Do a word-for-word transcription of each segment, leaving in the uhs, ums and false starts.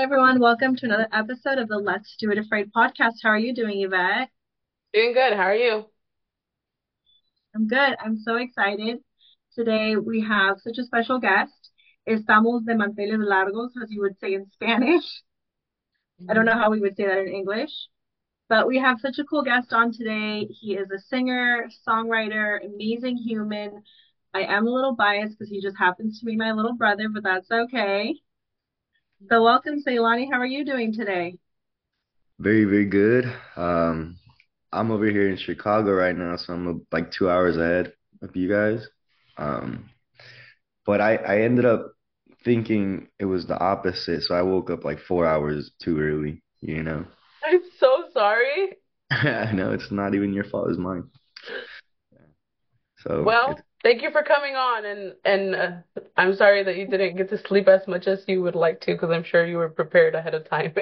everyone. Welcome to another episode of the Let's Do It Afraid podcast. How are you doing, Yvette? Doing good. How are you? I'm good. I'm so excited. Today we have such a special guest. Estamos de manteles largos, as you would say in Spanish. I don't know how we would say that in English, but we have such a cool guest on today. He is a singer, songwriter, amazing human. I am a little biased because he just happens to be my little brother, but that's okay. So welcome, Ceylani. How are you doing today? Very, very good. Um, I'm over here in Chicago right now, so I'm uh, like two hours ahead of you guys. Um, but I, I ended up thinking it was the opposite, so I woke up like four hours too early, you know. I'm so sorry. I know it's not even your fault, it's mine. So it's Well, thank you for coming on, and and uh, I'm sorry that you didn't get to sleep as much as you would like to, because I'm sure you were prepared ahead of time.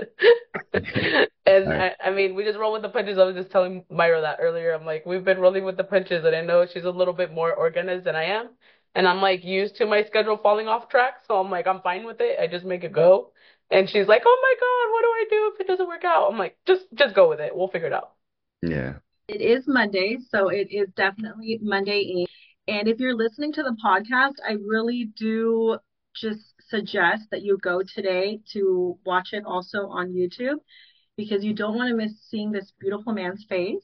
all And right. I, I mean, we just roll with the punches. I was just telling Myra that earlier. I'm like, we've been rolling with the punches, and I know she's a little bit more organized than I am, and I'm like used to my schedule falling off track, so I'm like, I'm fine with it. I just make it go. And she's like, "Oh my God, what do I do if it doesn't work out?" I'm like, just just go with it. We'll figure it out. Yeah. It is Monday, so it is definitely Monday Eve. And if you're listening to the podcast, I really do just suggest that you go today to watch it also on YouTube because you don't want to miss seeing this beautiful man's face.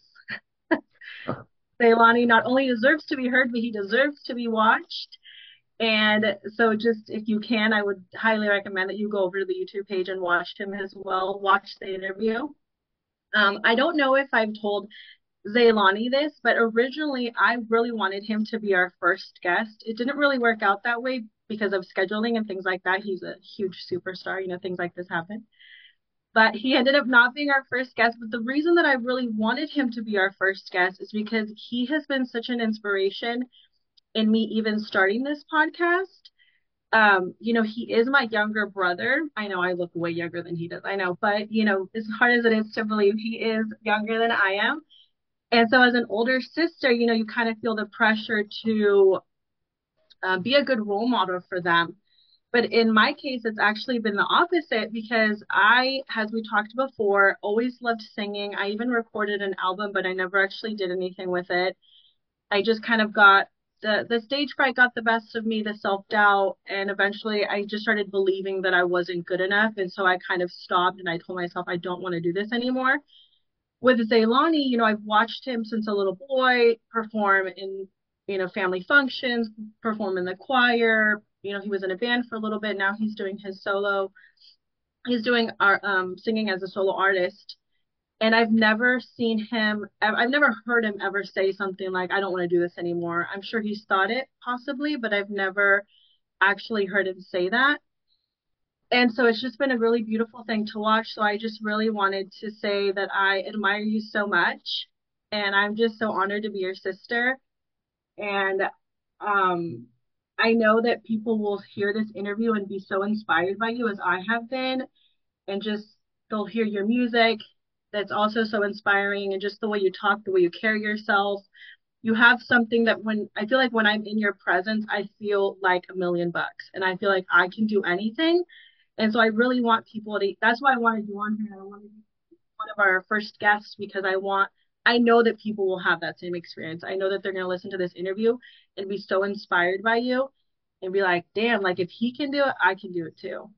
Ceylani not only deserves to be heard, but he deserves to be watched. And so, just if you can, I would highly recommend that you go over to the YouTube page and watch him as well. Watch the interview. Um, I don't know if I've told Zaylani this, but originally I really wanted him to be our first guest. It didn't really work out that way because of scheduling and things like that. He's a huge superstar, you know, things like this happen. But he ended up not being our first guest. But the reason that I really wanted him to be our first guest is because he has been such an inspiration in me even starting this podcast. Um, you know, he is my younger brother. I know I look way younger than he does. I know, but you know, as hard as it is to believe, he is younger than I am. And so, as an older sister, you know, you kind of feel the pressure to uh, be a good role model for them. But in my case, it's actually been the opposite because I, as we talked before, always loved singing. I even recorded an album, but I never actually did anything with it. I just kind of got the the stage fright got the best of me, the self doubt, and eventually I just started believing that I wasn't good enough, and so I kind of stopped and I told myself I don't want to do this anymore. With Zaylani, you know, I've watched him since a little boy perform in, you know, family functions, perform in the choir. You know, he was in a band for a little bit. Now he's doing his solo. He's doing our um singing as a solo artist. And I've never seen him, I've never heard him ever say something like, I don't want to do this anymore. I'm sure he's thought it possibly, but I've never actually heard him say that. And so it's just been a really beautiful thing to watch. So I just really wanted to say that I admire you so much. And I'm just so honored to be your sister. And um, I know that people will hear this interview and be so inspired by you as I have been. And just they'll hear your music that's also so inspiring. And just the way you talk, the way you carry yourself. You have something that when I feel like when I'm in your presence, I feel like a million bucks. And I feel like I can do anything and so I really want people to, that's why I wanted you on here. I wanted you to be one of our first guests because I want, I know that people will have that same experience. I know that they're going to listen to this interview and be so inspired by you and be like, damn, like if he can do it, I can do it too.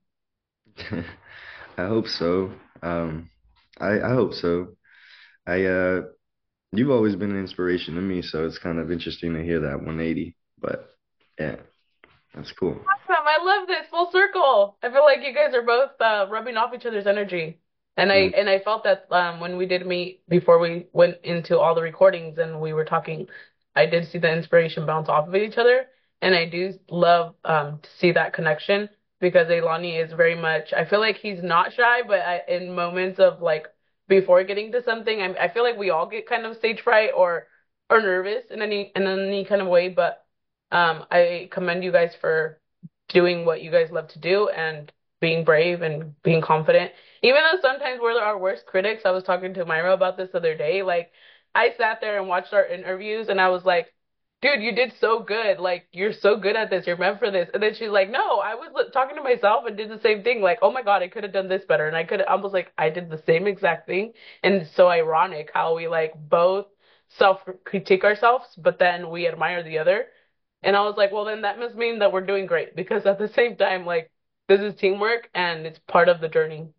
I hope so. Um, I I hope so. I uh You've always been an inspiration to me, so it's kind of interesting to hear that one eighty. But yeah, that's cool. Awesome. I love this full circle. I feel like you guys are both uh, rubbing off each other's energy. And I Mm. and I felt that um, when we did meet before we went into all the recordings and we were talking, I did see the inspiration bounce off of each other. And I do love um, to see that connection because Elani is very much, I feel like he's not shy, but I, in moments of like before getting to something, I, I feel like we all get kind of stage fright or or nervous in any in any kind of way. But um, I commend you guys for doing what you guys love to do and being brave and being confident. Even though sometimes we're our worst critics, I was talking to Myra about this the other day. Like, I sat there and watched our interviews and I was like, dude, you did so good. Like, you're so good at this. You're meant for this. And then she's like, no, I was li- talking to myself and did the same thing. Like, oh my God, I could have done this better. And I could I was like, I did the same exact thing. And it's so ironic how we like both self-critique ourselves, but then we admire the other. And I was like, well, then that must mean that we're doing great because at the same time, like, this is teamwork and it's part of the journey.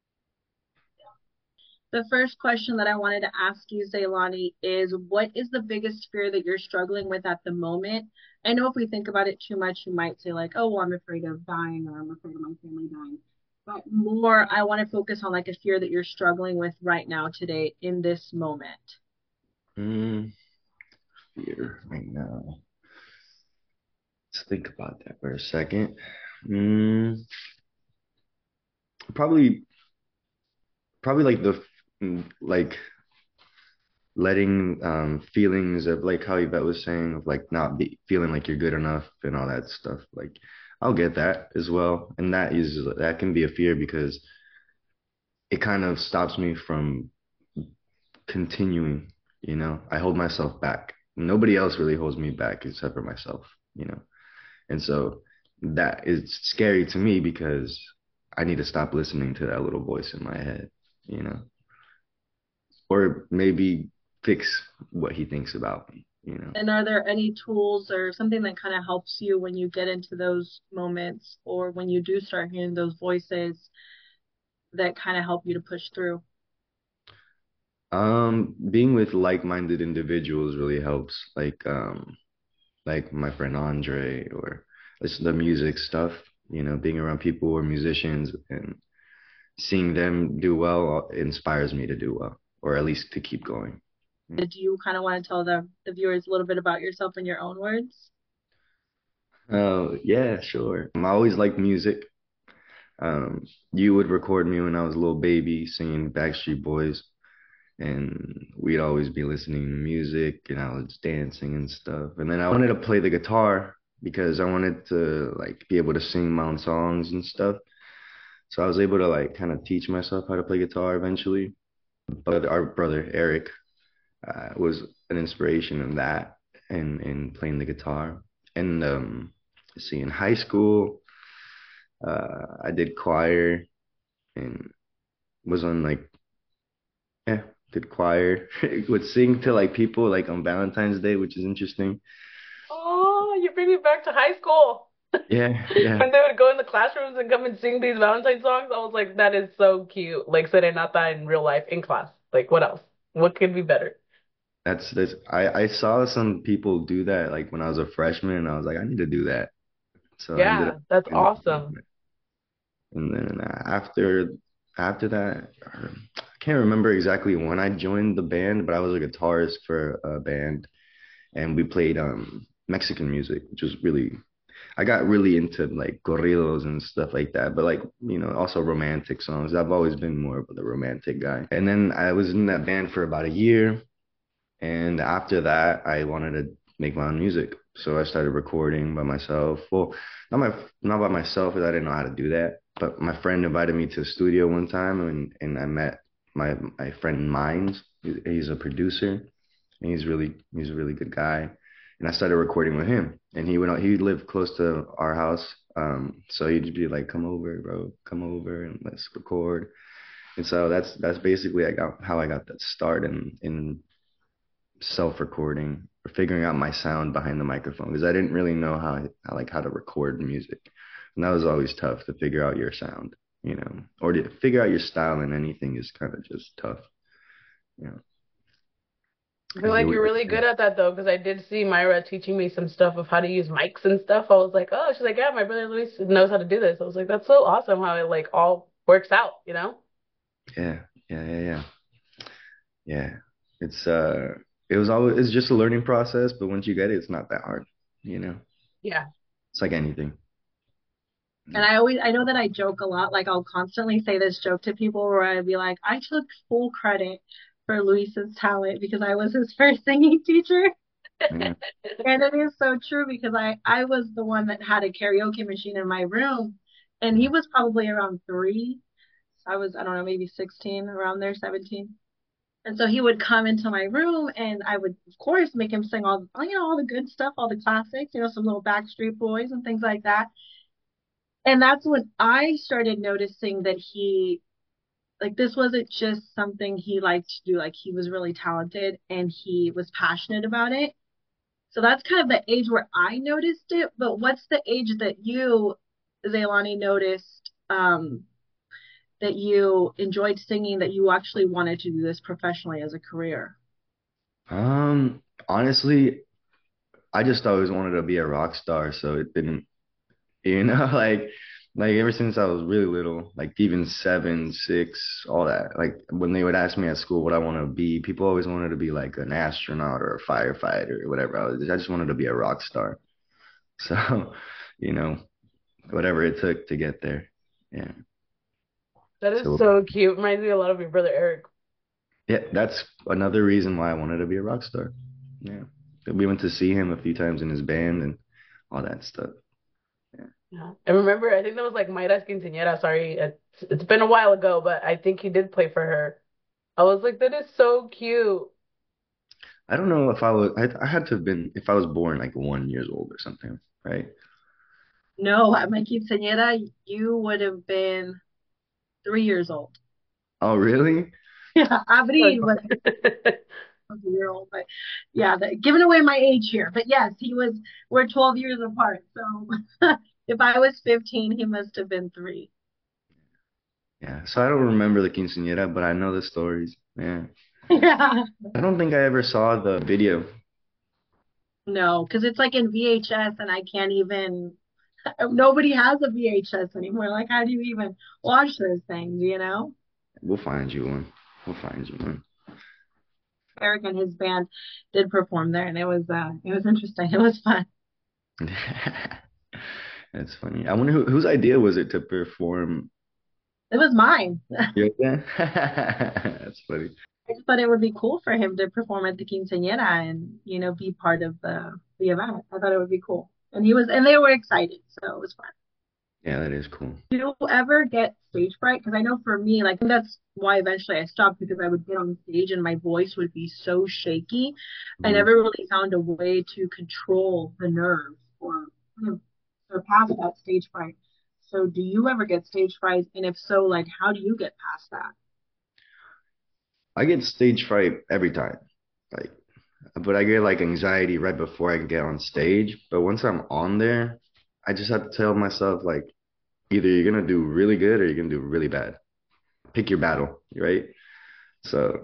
The first question that I wanted to ask you, Zaylani, is what is the biggest fear that you're struggling with at the moment? I know if we think about it too much, you might say like, oh, well, I'm afraid of dying or I'm afraid of my family dying. But more, I want to focus on like a fear that you're struggling with right now, today, in this moment. Mm, fear right now. Let's think about that for a second. Mm, probably, probably like the mm, like letting um feelings of like how Yvette was saying of like not be feeling like you're good enough and all that stuff. Like I'll get that as well, and that is that can be a fear because it kind of stops me from continuing. You know, I hold myself back. Nobody else really holds me back except for myself. You know, and so that is scary to me because I need to stop listening to that little voice in my head. You know, or maybe fix what he thinks about me. You know. And are there any tools or something that kind of helps you when you get into those moments or when you do start hearing those voices that kind of help you to push through? Um, being with like-minded individuals really helps. Like um, like my friend Andre, or listen to music stuff. You know, being around people who are musicians and seeing them do well inspires me to do well, or at least to keep going. Did you kind of want to tell the, the viewers a little bit about yourself in your own words? Oh, yeah, sure. I always liked music. Um, you would record me when I was a little baby singing Backstreet Boys, and we'd always be listening to music, and I was dancing and stuff. And then I wanted to play the guitar because I wanted to like be able to sing my own songs and stuff. So I was able to like kind of teach myself how to play guitar eventually. But our brother Eric uh, was an inspiration in that and in playing the guitar. And um, let's see, in high school, uh, I did choir and was on like yeah, did choir. Would sing to like people like on Valentine's Day, which is interesting. Oh, you bring me back to high school. Yeah, yeah, When they would go in the classrooms and come and sing these Valentine songs, I was like, that is so cute. Like Serenata in real life, in class. Like, what else? What could be better? that's that's. I I saw some people do that like when I was a freshman, and I was like, I need to do that. So I ended up Yeah, that's doing awesome. it. And then after after that, I can't remember exactly when I joined the band, but I was a guitarist for a band, and we played um Mexican music, which was really I got really into like corridos and stuff like that, but like, you know, also romantic songs. I've always been more of the romantic guy. And then I was in that band for about a year. And after that, I wanted to make my own music. So I started recording by myself. Well, not my not by myself because I didn't know how to do that. But my friend invited me to the studio one time and, and I met my my friend Mines. He's a producer and he's really he's a really good guy. And I started recording with him. And he went he lived close to our house. Um, so he'd be like, "Come over, bro, come over and let's record." And so that's that's basically I got how I got that start in in self-recording or figuring out my sound behind the microphone because I didn't really know how, how like how to record music. And that was always tough to figure out your sound, you know, or to figure out your style in anything is kind of just tough, you know. I feel And here like we you're are really today. good at that though, because I did see Myra teaching me some stuff of how to use mics and stuff. I was like, oh, she's like, yeah, my brother Luis knows how to do this. I was like, that's so awesome how it like all works out, you know? Yeah, yeah, yeah, yeah. Yeah. It's uh it was always it's just a learning process, but once you get it, it's not that hard, you know. Yeah. It's like anything. And I always, I know that I joke a lot. Like I'll constantly say this joke to people where I'd be like, I took full credit for Luis's talent because I was his first singing teacher. Yeah. And it is so true because I, I was the one that had a karaoke machine in my room and he was probably around three. I was, I don't know, maybe sixteen, around there, seventeen. And so he would come into my room and I would, of course, make him sing all, you know, all the good stuff, all the classics, you know, some little Backstreet Boys and things like that. And that's when I started noticing that he, like, this wasn't just something he liked to do. Like, he was really talented and he was passionate about it. So that's kind of the age where I noticed it. But what's the age that you, Zaylani, noticed um, that you enjoyed singing, that you actually wanted to do this professionally as a career? Um, honestly, I just always wanted to be a rock star, so it didn't, you know, like like ever since I was really little, like even seven, six, all that. Like when they would ask me at school what I want to be, people always wanted to be like an astronaut or a firefighter or whatever. I was, I just wanted to be a rock star. So, you know, whatever it took to get there. Yeah. That is So so cute. Reminds me a lot of your brother Eric. yeah, that's another reason why I wanted to be a rock star. Yeah. We went to see him a few times in his band and all that stuff. Yeah. Yeah. I remember, I think that was like Mayra's quinceañera. Sorry, it's, it's been a while ago, but I think he did play for her. I was like, that is so cute. I don't know if I was, I, I had to have been, if I was born like one years old or something, right? No, at my quinceañera, you would have been three years old. Oh, really? Yeah, Abril Okay. was a year old, but yeah, the, giving away my age here. But yes, he was, we're twelve years apart. So if I was fifteen, he must have been three. Yeah. So I don't remember the quinceañera, but I know the stories. Yeah. Yeah. I don't think I ever saw the video. No, because it's like in V H S and I can't even, nobody has a V H S anymore. Like, how do you even watch those things, you know? We'll find you one. We'll find you one. Eric and his band did perform there and it was, uh, it was interesting. It was fun. That's funny. I wonder who, whose idea was it to perform. It was mine. Yeah. That's funny. I just thought it would be cool for him to perform at the quinceañera and, you know, be part of the the event. I thought it would be cool. And he was, and they were excited, so it was fun. Yeah, that is cool. Do you ever get stage fright? Because I know for me, like that's why eventually I stopped because I would get on stage and my voice would be so shaky. I Mhm. never really found a way to control the nerves or kind of surpass that stage fright. So do you ever get stage fright? And if so, like how do you get past that? I get stage fright every time. Like, but I get like anxiety right before I get on stage. But once I'm on there, I just have to tell myself like either you're gonna do really good or you're gonna do really bad. Pick your battle, right? So,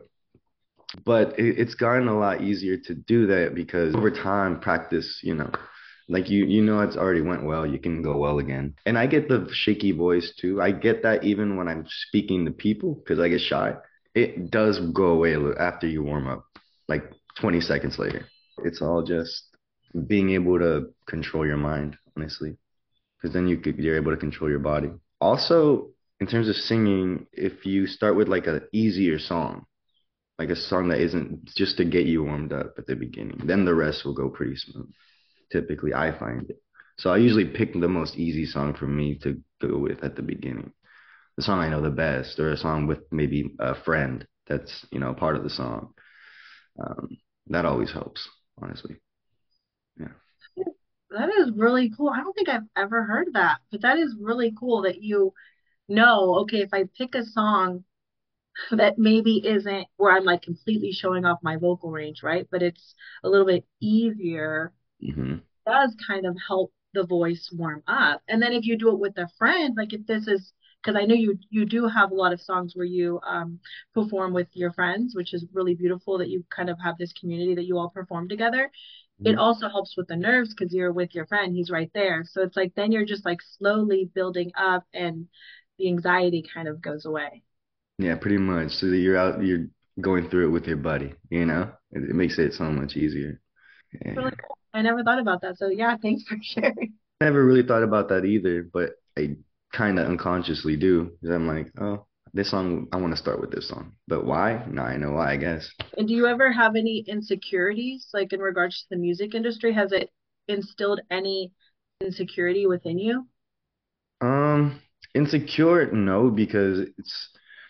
but it, it's gotten a lot easier to do that because over time, practice, you know, like you you know it's already went well, you can go well again. And I get the shaky voice too. I get that even when I'm speaking to people because I get shy. It does go away a little after you warm up, like twenty seconds later. It's all just being able to control your mind, honestly, because then you could, you're able to control your body. Also, in terms of singing, if you start with like an easier song, like a song that isn't just to get you warmed up at the beginning, then the rest will go pretty smooth. Typically, I find it. So I usually pick the most easy song for me to go with at the beginning, the song I know the best, or a song with maybe a friend that's, you know, part of the song. Um, that always helps, honestly. Yeah. That is really cool. I don't think I've ever heard that, but that is really cool that you know, okay, if I pick a song that maybe isn't where I'm like completely showing off my vocal range, right? But it's a little bit easier, Hmm. does kind of help the voice warm up. And then if you do it with a friend, like if this is because I know you you do have a lot of songs where you um perform with your friends, which is really beautiful that you kind of have this community that you all perform together. It also helps with the nerves because you're with your friend, he's right there. So it's like then you're just like slowly building up and the anxiety kind of goes away. Yeah, pretty much. So that you're out, you're going through it with your buddy, you know? It, it makes it so much easier. Really Yeah. cool. I never thought about that. So yeah, thanks for sharing. Never really thought about that either, but I kind of unconsciously do. Because I'm like, oh, this song, I want to start with this song. But why? No, I know why, I guess. And do you ever have any insecurities, like in regards to the music industry? Has it instilled any insecurity within you? Um, insecure, no, because it's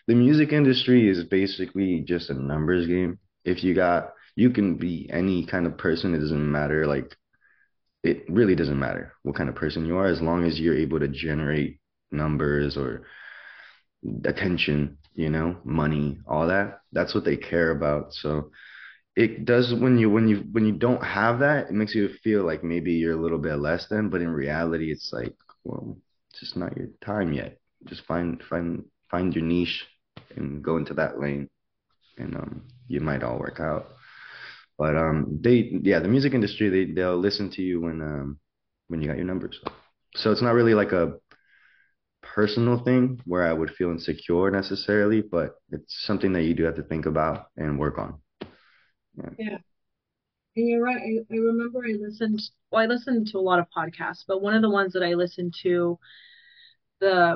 the music industry is basically just a numbers game. If you got, you can be any kind of person. It doesn't matter. Like, it really doesn't matter what kind of person you are, as long as you're able to generate numbers or attention, you know, money, all that. That's what they care about. So it does when you when you when you don't have that, it makes you feel like maybe you're a little bit less than, but in reality, it's like, well, it's just not your time yet. Just find find find your niche and go into that lane, and um, you might all work out. But um, they yeah, the music industry they they'll listen to you when um when you got your numbers. So it's not really like a personal thing where I would feel insecure necessarily, but it's something that you do have to think about and work on. Yeah. Yeah. And you're right. I, I remember I listened, well, I listened to a lot of podcasts, but one of the ones that I listened to, the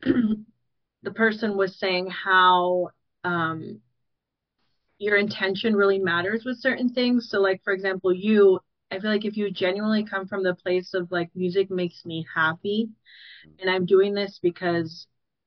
the person was saying how um your intention really matters with certain things. So like for example, you, I feel like if you genuinely come from the place of like music makes me happy and I'm doing this because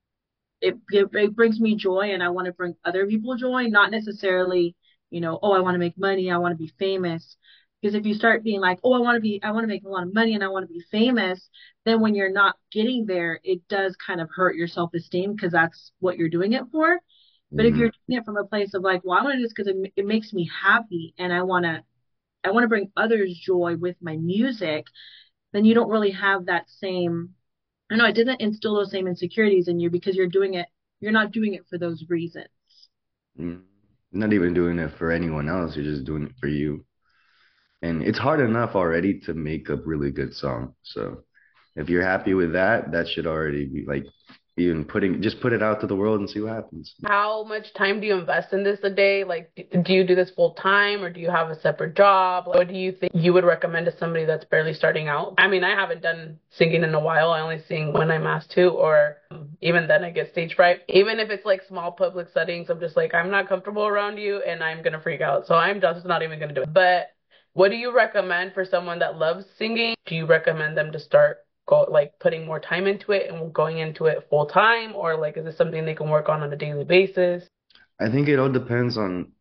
it it, it brings me joy and I want to bring other people joy, not necessarily, you know, oh, I want to make money, I want to be famous. Because if you start being like, oh, I want to be, I want to make a lot of money and I want to be famous, then when you're not getting there, it does kind of hurt your self-esteem because that's what you're doing it for. But if Hmm. you're doing it from a place of like, well, I want to do this because it, it makes me happy and I want to, I want to bring others joy with my music, then you don't really have that same, I know it didn't instill those same insecurities in you because you're doing it, you're not doing it for those reasons. Mm. Not even doing it for anyone else, you're just doing it for you. And it's hard enough already to make a really good song. So if you're happy with that, that should already be like even putting just put it out to the world and see what happens. How much time do you invest in this a day? Like, d- do you do this full time or do you have a separate job? What do you think you would recommend to somebody that's barely starting out? I mean, I haven't done singing in a while. I only sing when I'm asked to, or um, even then I get stage fright. Even if it's like small public settings, I'm just like, I'm not comfortable around you and I'm gonna freak out. So I'm just not even gonna do it. But what do you recommend for someone that loves singing? Do you recommend them to start go like putting more time into it and going into it full time, or like is this something they can work on on a daily basis? I think it all depends on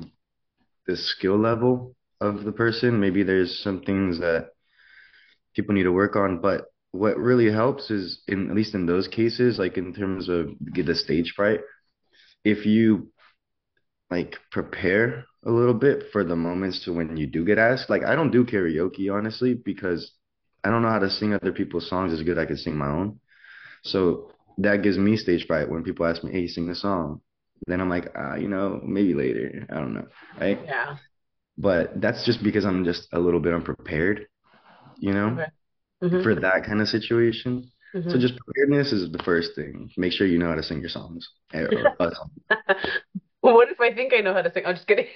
the skill level of the person. Maybe there's some things that people need to work on, but what really helps is in at least in those cases, like in terms of get the stage fright, if you like prepare a little bit for the moments to when you do get asked. Like I don't do karaoke honestly because I don't know how to sing other people's songs as good as I can sing my own. So that gives me stage fright when people ask me, "Hey, sing a song." Then I'm like, ah, you know, maybe later. I don't know, right? Yeah. But that's just because I'm just a little bit unprepared, you know, Okay. Mhm. for that kind of situation. So Mhm. just preparedness is the first thing. Make sure you know how to sing your songs or a song. Well, what if I think I know how to sing? I'm just kidding.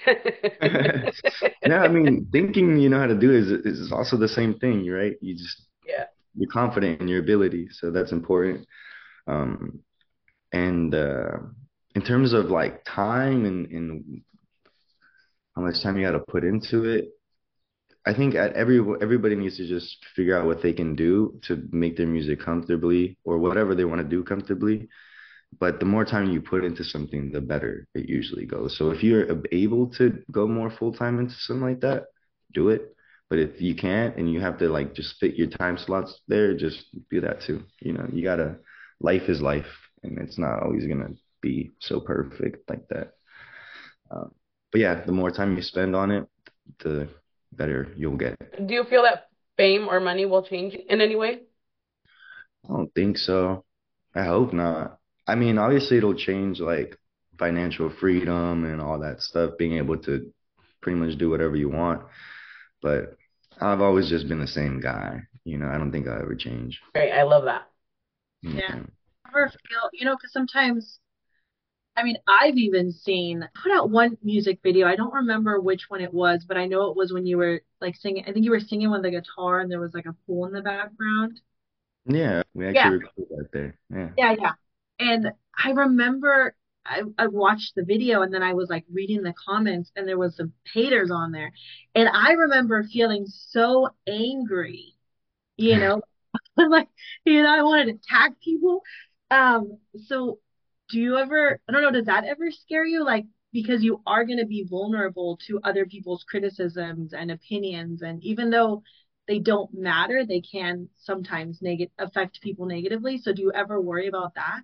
No, I mean, thinking you know how to do is is also the same thing, right? You just Yeah. you're confident in your ability, so that's important. Um, and uh, in terms of like time and, and how much time you got to put into it, I think at every everybody needs to just figure out what they can do to make their music comfortably or whatever they want to do comfortably. But the more time you put into something, the better it usually goes. So if you're able to go more full time into something like that, do it. But if you can't and you have to like just fit your time slots there, just do that too. You know, you gotta, life is life and it's not always gonna be so perfect like that. Um, but yeah, the more time you spend on it, the better you'll get. Do you feel that fame or money will change in any way? I don't think so. I hope not. I mean, obviously it'll change like financial freedom and all that stuff, being able to pretty much do whatever you want. But I've always just been the same guy. You know, I don't think I'll ever change. Great. I love that. Yeah. Yeah. Ever feel, you know, because sometimes, I mean, I've even seen put out one music video. I don't remember which one it was, but I know it was when you were like singing. I think you were singing with the guitar and there was like a pool in the background. Yeah, we Yeah, actually recorded that there. Yeah. yeah, yeah. And I remember I, I watched the video and then I was like reading the comments and there was some haters on there. And I remember feeling so angry, you know, like, you know, I wanted to attack people. Um, so Do you ever, I don't know, does that ever scare you? Like, because you are going to be vulnerable to other people's criticisms and opinions. And even though they don't matter, they can sometimes neg affect people negatively. So do you ever worry about that?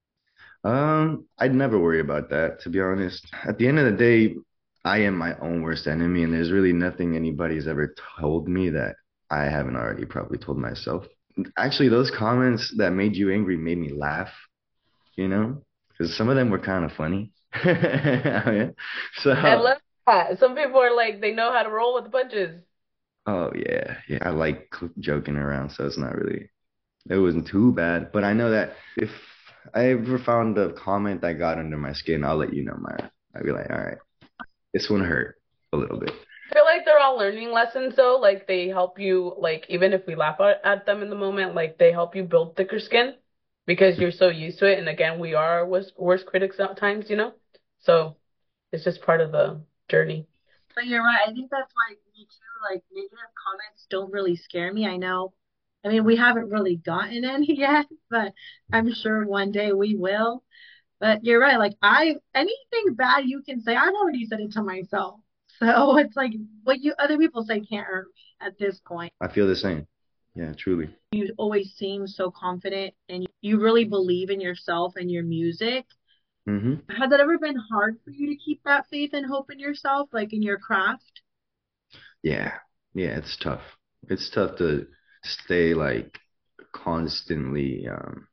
Um, I'd never worry about that, to be honest. At the end of the day, I am my own worst enemy, and there's really nothing anybody's ever told me that I haven't already probably told myself. Actually, those comments that made you angry made me laugh, you know, because some of them were kind of funny. Yeah. I So, love that. Some people are like they know how to roll with the punches. oh yeah, yeah, I like joking around, so it's not really, it wasn't too bad. But I know that if I ever found a comment that got under my skin, I'll let you know, Myra. I'd be like, all right, this one hurt a little bit. I feel like they're all learning lessons though. Like they help you, like even if we laugh at, at them in the moment, like they help you build thicker skin because you're so used to it. And again, we are our worst, worst critics sometimes, you know? So it's just part of the journey. But you're right. I think that's why me too, like negative comments don't really scare me. I know, I mean, we haven't really gotten any yet, but I'm sure one day we will. But you're right. Like I, anything bad you can say, I've already said it to myself. So it's like what you other people say can't hurt me at this point. I feel the same. Yeah, truly. You always seem so confident and you really believe in yourself and your music. Hmm. Has it ever been hard for you to keep that faith and hope in yourself, like in your craft? Yeah, yeah, it's tough. It's tough to stay like constantly um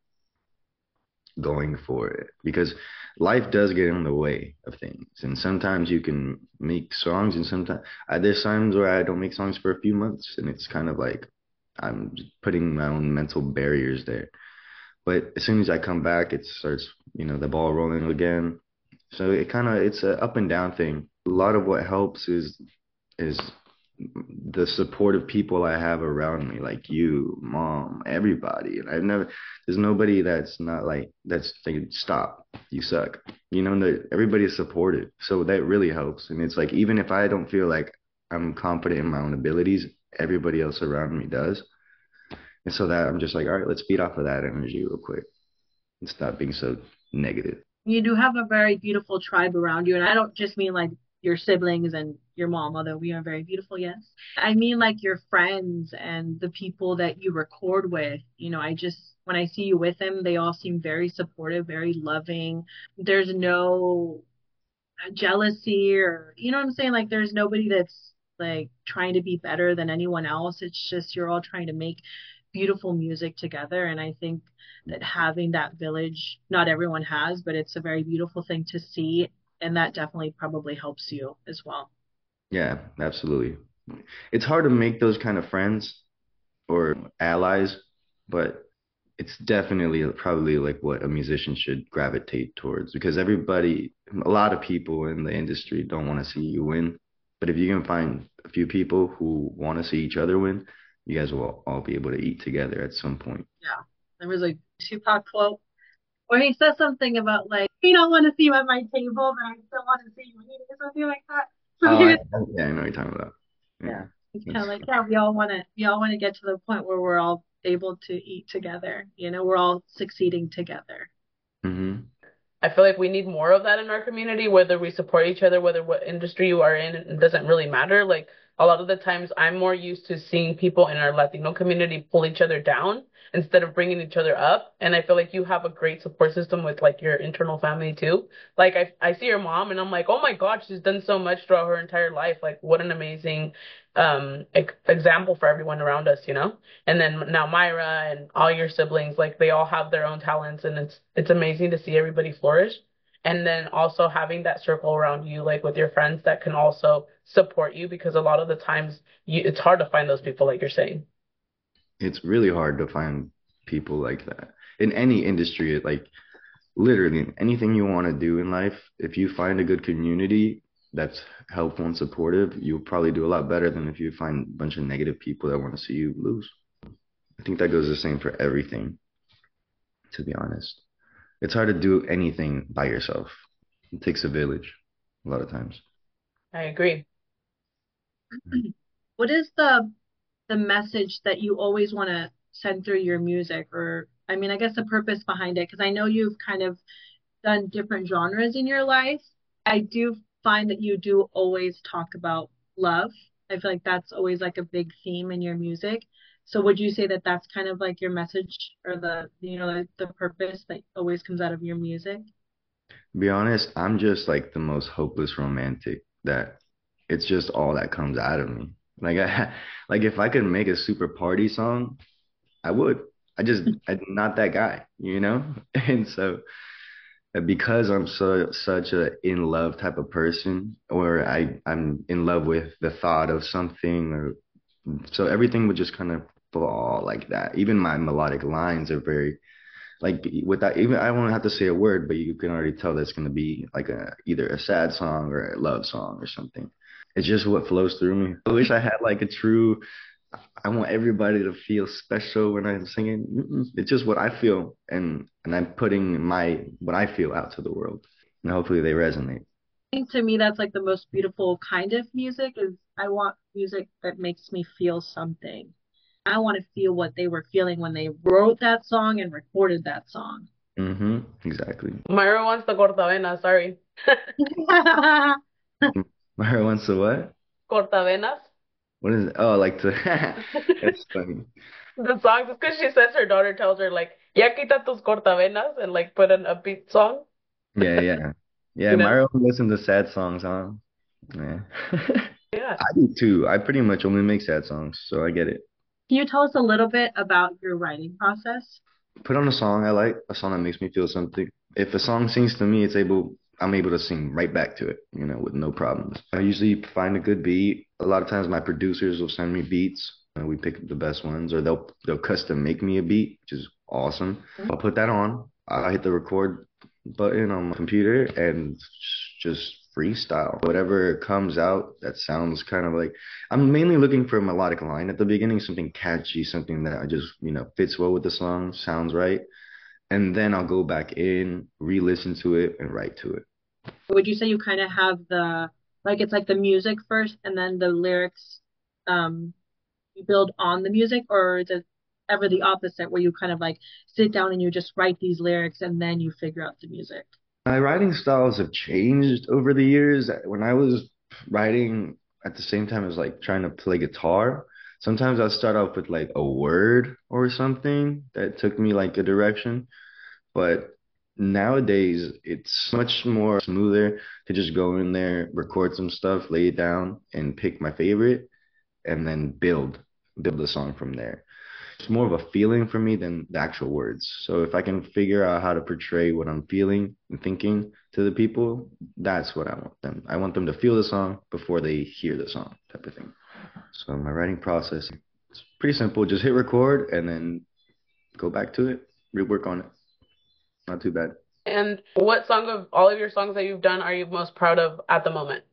going for it because life does get in the way of things, and sometimes you can make songs, and sometimes I, there's times where I don't make songs for a few months, and it's kind of like I'm just putting my own mental barriers there. But as soon as I come back, it starts, you know, the ball rolling again. So it kind of it's a up and down thing. A lot of what helps is is the supportive people I have around me, like you, mom, everybody. And I've never, there's nobody that's not like, that's like, stop, you suck. You know, that everybody is supportive. So that really helps. And it's like, even if I don't feel like I'm confident in my own abilities, everybody else around me does. And so that I'm just like, all right, let's feed off of that energy real quick and stop being so negative. You do have a very beautiful tribe around you, and I don't just mean like your siblings and your mom, although we are very beautiful, yes. I mean like your friends and the people that you record with. You know, I just when I see you with them, they all seem very supportive, very loving. There's no jealousy or you know what I'm saying? Like there's nobody that's like trying to be better than anyone else. It's just you're all trying to make beautiful music together. And I think that having that village, not everyone has, but it's a very beautiful thing to see. And that definitely probably helps you as well. Yeah, absolutely. It's hard to make those kind of friends or allies, but it's definitely probably like what a musician should gravitate towards because everybody, a lot of people in the industry don't want to see you win. But if you can find a few people who want to see each other win, you guys will all be able to eat together at some point. Yeah. There was a Tupac quote where he says something about like, you don't want to see you at my table, but I still want to see you eat or something like that. So Oh, he I, was, yeah, I know what you're talking about. yeah, Yeah, it's kind of that's like, yeah, we all want to, we all want to get to the point where we're all able to eat together. You know, we're all succeeding together. hmm I feel like we need more of that in our community, whether we support each other, whether what industry you are in, it doesn't really matter. Like a lot of the times I'm more used to seeing people in our Latino community pull each other down instead of bringing each other up. And I feel like you have a great support system with like your internal family too. Like I I see your mom and I'm like, "Oh my God, she's done so much throughout her entire life. Like what an amazing um e example for everyone around us, you know?" And then now Myra and all your siblings, like they all have their own talents and it's it's amazing to see everybody flourish. And then also having that circle around you, like with your friends that can also support you because a lot of the times you it's hard to find those people like you're saying. it's really hard to find people like that in any industry. Like literally anything you want to do in life, if you find a good community that's helpful and supportive, you'll probably do a lot better than if you find a bunch of negative people that want to see you lose. I think that goes the same for everything, to be honest. It's hard to do anything by yourself. It takes a village a lot of times. I agree. What is the the message that you always want to send through your music or I mean, I guess the purpose behind it because I know you've kind of done different genres in your life, I do find that you do always talk about love. I feel like that's always like a big theme in your music. So would you say that that's kind of like your message or the, you know, the, the purpose that always comes out of your music? To be honest, I'm just like the most hopeless romantic that it's just all that comes out of me. Like I like if I could make a super party song, I would. I just I'm not that guy, you know? And so uh, because I'm so such a in love type of person, or I I'm in love with the thought of something, or so everything would just kind of fall like that. Even my melodic lines are very like without even I won't have to say a word, but you can already tell that's going to be like a either a sad song or a love song or something. It's just what flows through me. I wish I had like a true. I want everybody to feel special when I'm singing. Mm-mm. It's just what I feel, and and I'm putting my what I feel out to the world, and hopefully they resonate. I think to me that's like the most beautiful kind of music is I want music that makes me feel something. I want to feel what they were feeling when they wrote that song and recorded that song. Mm-hmm. Exactly. Myra wants the cortavenas, sorry. Myra wants to what? Cortavenas? What is it? Oh, like to. That's funny. The song, just because she says her daughter tells her, like, ya quita tus cortavenas, and like put an upbeat song, Yeah, yeah. Yeah, you know? Mario listens to sad songs, huh? Yeah. Yeah. I do too. I pretty much only make sad songs, so I get it. Can you tell us a little bit about your writing process? Put on a song I like, a song that makes me feel something. If a song sings to me, it's able I'm able to sing right back to it, you know, with no problems. I usually find a good beat. A lot of times my producers will send me beats and we pick the best ones, or they'll they'll custom make me a beat, which is awesome. I'll put that on. I hit the record button on my computer and just freestyle. Whatever comes out that sounds kind of like I'm mainly looking for a melodic line at the beginning, something catchy, something that I just, you know, fits well with the song, sounds right. And then I'll go back in, re-listen to it, and write to it. Would you say you kind of have the like it's like the music first and then the lyrics um you build on the music, or is it ever the opposite where you kind of like sit down and you just write these lyrics and then you figure out the music? My writing styles have changed over the years. When I was writing at the same time as like trying to play guitar, sometimes I'd start off with like a word or something that took me like a direction. But nowadays, it's much more smoother to just go in there, record some stuff, lay it down, and pick my favorite, and then build build the song from there. It's more of a feeling for me than the actual words. So if I can figure out how to portray what I'm feeling and thinking to the people, that's what I want them. I want them to feel the song before they hear the song, type of thing. So my writing process, it's pretty simple. Just hit record and then go back to it, rework on it. Not too bad. And what song of all of your songs that you've done are you most proud of at the moment?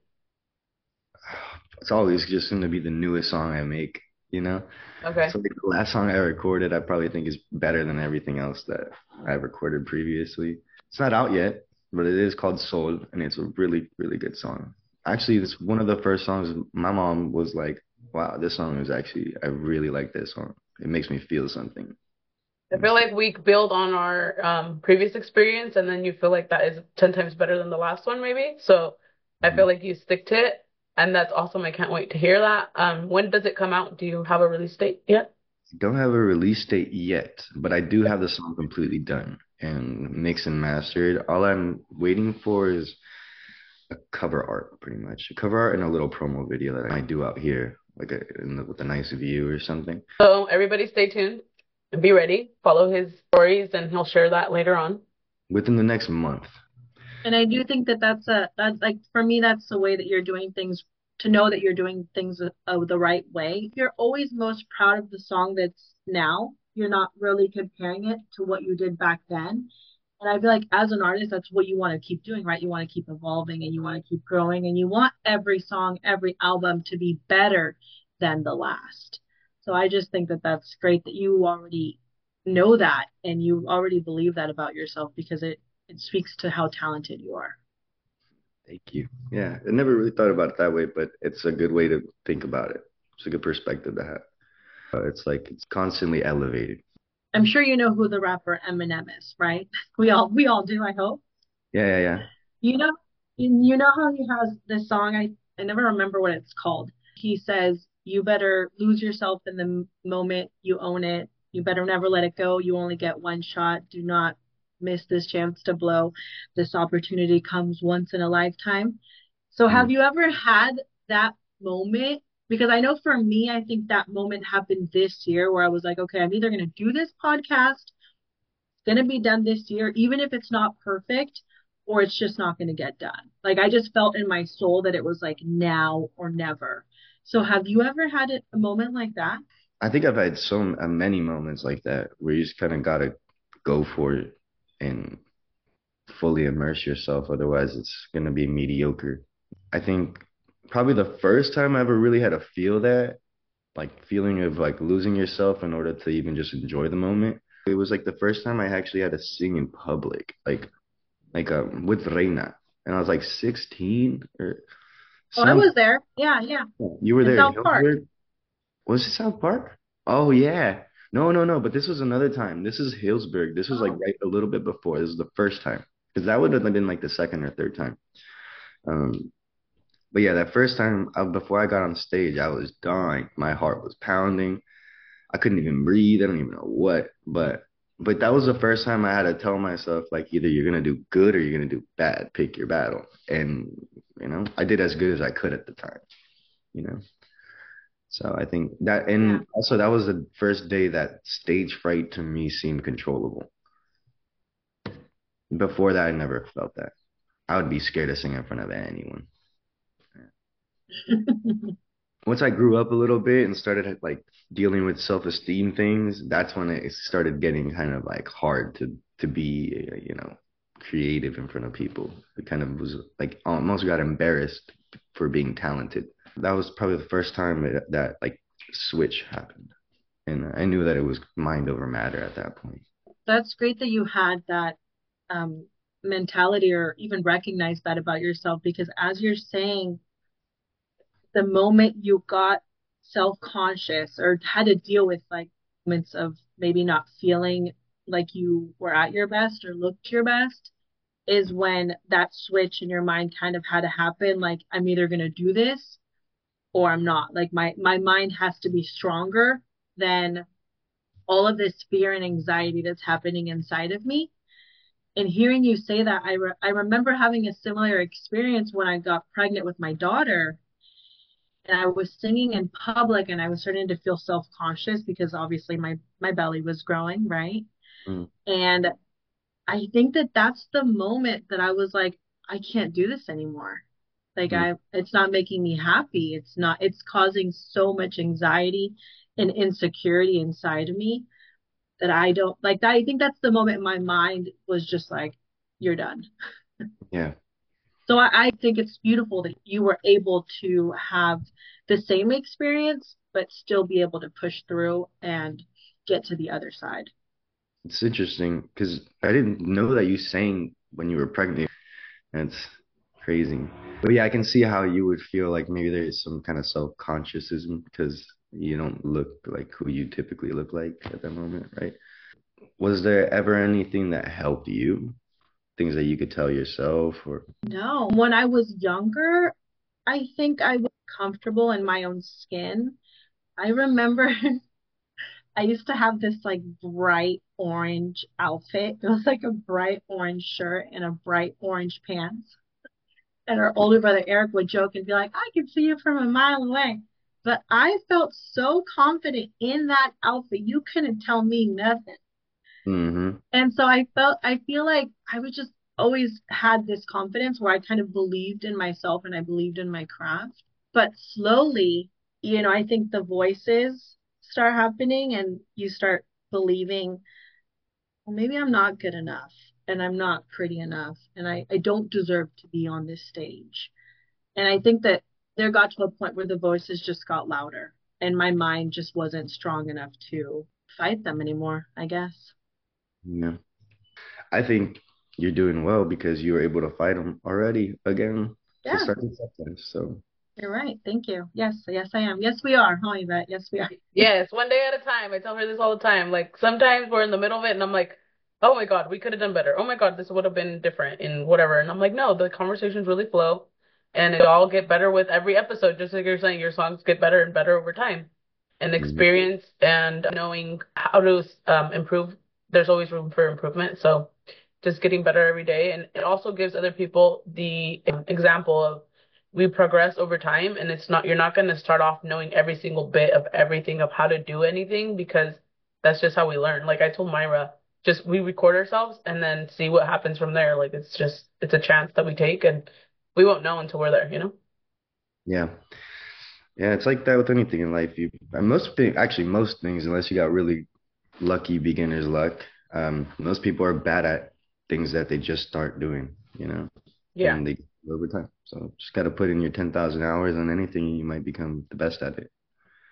It's always just going to be the newest song I make, you know? Okay. So like the last song I recorded, I probably think is better than everything else that I recorded previously. It's not out yet, but it is called Soul, and it's a really, really good song. Actually, it's one of the first songs my mom was like, wow, this song is actually, I really like this song. It makes me feel something. I feel like we build on our um, previous experience, and then you feel like that is ten times better than the last one, maybe. So I feel like you stick to it, and that's awesome. I can't wait to hear that. Um, when does it come out? Do you have a release date yet? Don't have a release date yet, but I do have the song completely done and mixed and mastered. All I'm waiting for is a cover art, pretty much. A cover art and a little promo video that I might do out here, like a, in the, with a nice view or something. So everybody stay tuned and be ready. Follow his stories, and he'll share that later on. Within the next month. And I do think that that's a that's like for me that's the way that you're doing things, to know that you're doing things uh, the right way. You're always most proud of the song that's now. You're not really comparing it to what you did back then. And I feel like as an artist, that's what you want to keep doing, right? You want to keep evolving and you want to keep growing and you want every song, every album to be better than the last. So I just think that that's great that you already know that and you already believe that about yourself, because it it speaks to how talented you are. Thank you. Yeah, I never really thought about it that way, but it's a good way to think about it. It's a good perspective to have. Uh, it's like it's constantly elevated. I'm sure you know who the rapper Eminem is, right? We all we all do, I hope. Yeah, yeah, yeah. You know, you know how he has this song, I I never remember what it's called. He says, "You better lose yourself in the m- moment, you own it. You better never let it go. You only get one shot. Do not miss this chance to blow. This opportunity comes once in a lifetime." So Mm. have you ever had that moment? Because I know for me, I think that moment happened this year where I was like, okay, I'm either going to do this podcast, going to be done this year, even if it's not perfect, or it's just not going to get done. Like I just felt in my soul that it was like now or never. So have you ever had a a moment like that? I think I've had so m- uh, many moments like that where you just kind of gotta go for it and fully immerse yourself. Otherwise, it's gonna be mediocre. I think probably the first time I ever really had to feel that, like feeling of like losing yourself in order to even just enjoy the moment. It was like the first time I actually had to sing in public, like like um with Reina, and I was like sixteen or Oh, I some. was there. Yeah, yeah. You were In there in South Park. Hillsburg? Was it South Park? Oh yeah. No, no, no. But this was another time. This is Hillsburg. This was like Oh, right a little bit before. This is the first time because that would have been like the second or third time. Um, but yeah, that first time uh, before I got on stage, I was dying. My heart was pounding. I couldn't even breathe. I don't even know what. But but that was the first time I had to tell myself like either you're gonna do good or you're gonna do bad. Pick your battle. And you know, I did as good as I could at the time. You know. So I think that, yeah. and also that was the first day that stage fright to me seemed controllable. Before that, I never felt that. I would be scared to sing in front of anyone. Once I grew up a little bit and started like dealing with self-esteem things, that's when it started getting kind of like hard to to be, uh, you know, creative in front of people. It kind of was like almost got embarrassed for being talented. That was probably the first time that, that like switch happened, and I knew that it was mind over matter at that point. That's great that you had that um, mentality or even recognize that about yourself because as you're saying, the moment you got self-conscious or had to deal with like moments of maybe not feeling like you were at your best or looked your best is when that switch in your mind kind of had to happen. Like I'm either going to do this or I'm not. Like my my mind has to be stronger than all of this fear and anxiety that's happening inside of me. And hearing you say that, I re- I remember having a similar experience when I got pregnant with my daughter, and I was singing in public, and I was starting to feel self-conscious because obviously my my belly was growing, right? Mm, And I think that that's the moment that I was like, I can't do this anymore. Like mm, I, it's not making me happy. It's not, it's causing so much anxiety and insecurity inside of me that I don't like that. I think that's the moment my mind was just like, you're done. yeah. So I, I think it's beautiful that you were able to have the same experience, but still be able to push through and get to the other side. It's interesting because I didn't know that you sang when you were pregnant. That's crazy. But yeah, I can see how you would feel like maybe there's some kind of self-consciousness because you don't look like who you typically look like at that moment, right? Was there ever anything that helped you? Things that you could tell yourself or No, when I was younger, I think I was comfortable in my own skin. I remember I used to have this like bright orange outfit. It was like a bright orange shirt and a bright orange pants. And our older brother Eric would joke and be like, I can see you from a mile away. But I felt so confident in that outfit. You couldn't tell me nothing. mm-hmm. And so I felt, I feel like I was just always had this confidence where I kind of believed in myself and I believed in my craft. But slowly, you know, I think the voices start happening and you start believing, well, maybe I'm not good enough and I'm not pretty enough and I, I don't deserve to be on this stage. And I think that there got to a point where the voices just got louder and my mind just wasn't strong enough to fight them anymore, I guess. Yeah. I think you're doing well because you were able to fight them already again to Yeah, start acceptance. So you're right. Thank you. Yes, yes, I am. Yes, we are, huh, Yvette? Yes, we are. Yes, one day at a time. I tell her this all the time. Like sometimes we're in the middle of it and I'm like, oh my God, we could have done better. Oh my God, this would have been different in whatever. And I'm like, no, the conversations really flow and it all get better with every episode. Just like you're saying, your songs get better and better over time. And Mhm. experience and knowing how to um, improve, there's always room for improvement. So just getting better every day. And it also gives other people the um, example of we progress over time and it's not, you're not going to start off knowing every single bit of everything of how to do anything because that's just how we learn. Like I told Myra, just we record ourselves and then see what happens from there. Like it's just, it's a chance that we take and we won't know until we're there, you know? Yeah. Yeah, it's like that with anything in life. You and most thing, actually most things, unless you got really lucky beginner's luck, um, most people are bad at things that they just start doing, you know, Yeah. and they over time. So just got to put in your ten thousand hours on anything, and you might become the best at it.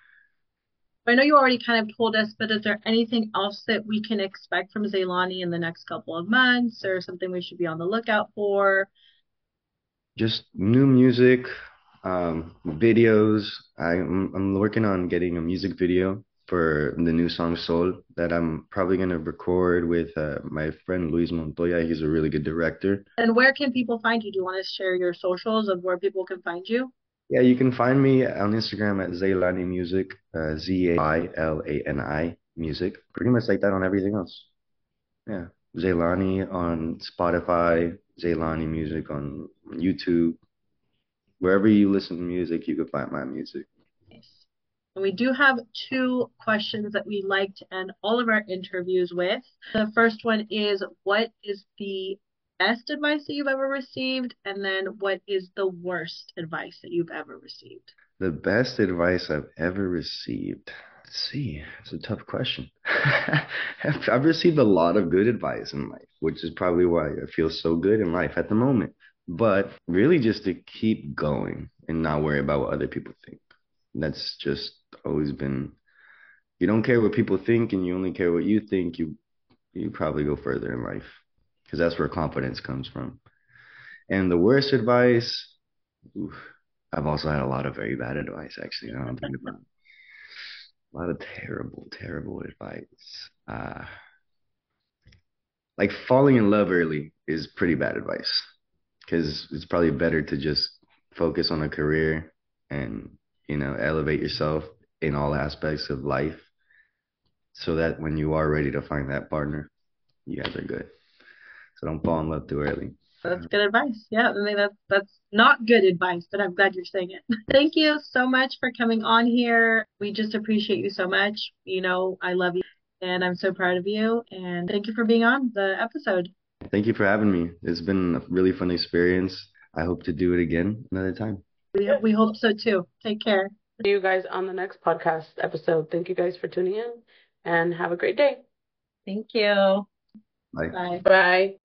I know you already kind of told us, but is there anything else that we can expect from Zaylani in the next couple of months or something we should be on the lookout for? Just new music, um, videos. I'm I'm working on getting a music video for the new song Soul that I'm probably gonna record with uh, my friend Luis Montoya. He's a really good director. And where can people find you? Do you want to share your socials of where people can find you? Yeah, you can find me on Instagram at Zaylani Music, uh, Z A Y L A N I Music. Pretty much like that on everything else. Yeah, Zaylani on Spotify, Zaylani Music on YouTube. Wherever you listen to music, you can find my music. Nice. And we do have two questions that we like to end all of our interviews with. The first one is, what is the best advice that you've ever received? And then what is the worst advice that you've ever received? The best advice I've ever received. Let's see, it's a tough question. I've I've received a lot of good advice in life, which is probably why I feel so good in life at the moment. But really, just to keep going and not worry about what other people think. That's just always been. You don't care what people think, and you only care what you think. You you probably go further in life because that's where confidence comes from. And the worst advice, oof, I've also had a lot of very bad advice, actually. Now I'm thinking about it. A lot of terrible, terrible advice. Uh, like falling in love early is pretty bad advice because it's probably better to just focus on a career and, you know, elevate yourself in all aspects of life so that when you are ready to find that partner, you guys are good. So don't fall in love too early. That's good advice. Yeah, I mean that's that's not good advice, but I'm glad you're saying it. Thank you so much for coming on here. We just appreciate you so much. You know, I love you and I'm so proud of you. And thank you for being on the episode. Thank you for having me. It's been a really fun experience. I hope to do it again another time. We we hope so too. Take care. See you guys on the next podcast episode. Thank you guys for tuning in and have a great day. Thank you. Bye. Bye. Bye.